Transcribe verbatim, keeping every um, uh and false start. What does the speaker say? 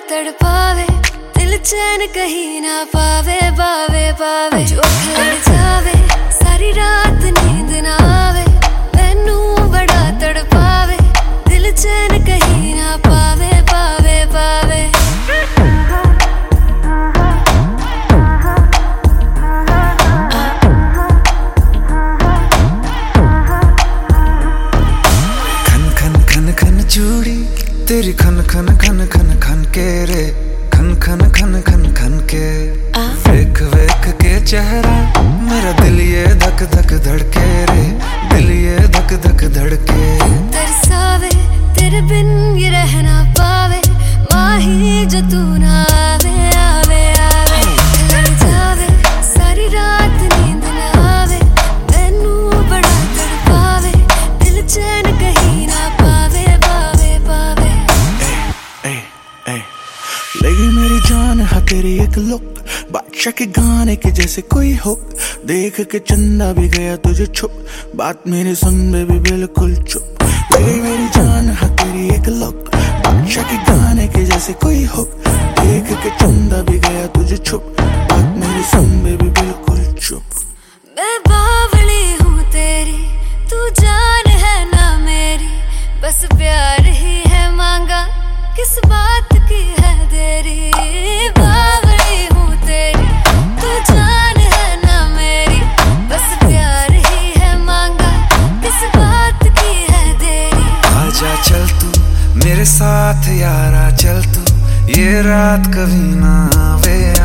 तड़पावे, दिल चैन कहीं ना पावे, पावे पावे जो खड़ जावे, सारी रात नींद ना आवे, मैनू बड़ा तड़पावे, दिल चैन कहीं ना पावे, पावे पावे। खन खन खन खन चूड़ी तेरी खन खन खन खन खन के रे, खन खन खन खन खन के वेख वेख के चेहरा मेरा दिल ये धक धक धड़के रे, दिल ये धक धक धड़के। तरसावे तेरे बिन ये रह ना पावे, माही जो तू ना आवे आवे आवे, लड़ जावे सारी रात नींद ना आवे, मैनू बड़ा तड़पावे, दिल चैन कहीं ना पावे, पावे पावे। ए, ए, ए, लगी मेरी जान है तेरी एक लुक, बादशाह के गाने के जैसे कोई हो, देख के चंदा भी गया तुझे छुप, बात मेरी सुन बेबी बिल्कुल चुप। लगी मेरी जान है तेरी एक लुक, बादशाह के गाने के जैसे कोई हो, देख के चंदा भी गया तुझे छुप, बात मेरी सुन बेबी बिल्कुल चुप। मैं बावली हूँ तेरी, तू जान है ना मेरी, बस प्यार ही है मांगा, किस बात की है देरी। बावली हूँ तेरी, तू जान है ना मेरी, बस प्यार ही है मांगा, किस बात की है देरी। आजा चल तू मेरे साथ यारा, चल तू ये रात कभी ना आवे।